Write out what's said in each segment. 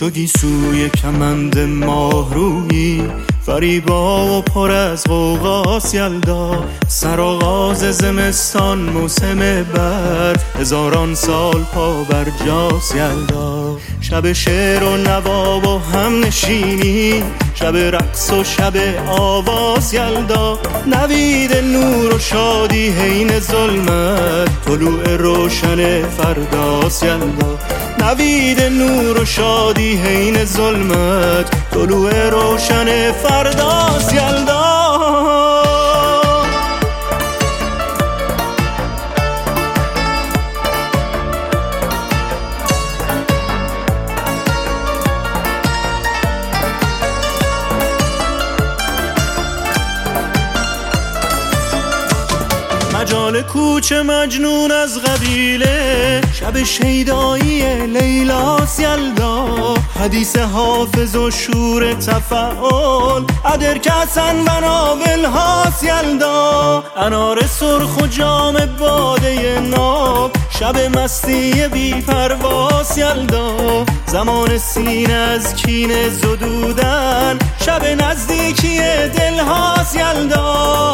شدی سوی کمند ماه رویی، فریبا و پر از غوغاست یلدا. سرآغاز زمستان موسم برف، هزاران سال پا بر جاست یلدا. شب شعر و نوا و هم نشینی، شب رقص و شب آواز یلدا. نوید نور و شادی حین ظلمت، طلوع روشن فرداست یلدا. نوید نور و شادی حین ظلمت، طلوع روشن فرداست یلدا. مجال کوچه مجنون از قبیله، شب شیدایی لیلاست یلدا. حدیث حافظ و شور تفعال، عدر کسن بناول هاست یلدا. انار سرخ و جام باده ناب، شب مستی بی پرواز یلدا. زمان سینه از کینه زدودن، شب نزدیکی دل هاست یلدا.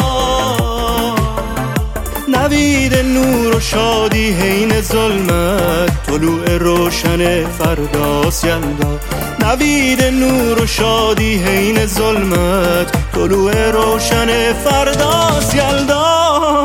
نوید نور و شادی حین ظلمت، طلوع روشن فرداست یلدا. نوید نور و شادی حین ظلمت، طلوع روشن فرداست یلدا.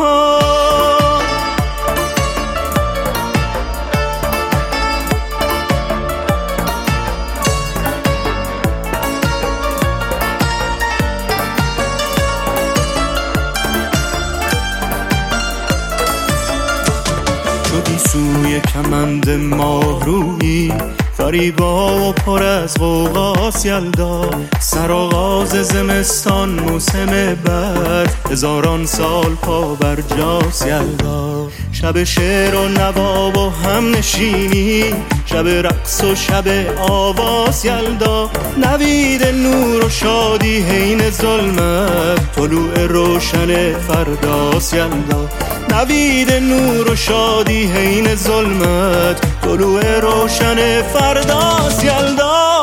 شدی سوی کمند ماه رویی، فریبا و پر از غوغاست یلدا. سرآغاز زمستان موسم برف، هزاران سال پا بر جاست یلدا. شب شعر و نوا و هم نشینی، شب رقص و شب آواز یلدا. نوید نور و شادی حین ظلمت، طلوع روشن فرداست یلدا. نوید نور و شادی حین ظلمت، طلوع روشن فرداست یلدا.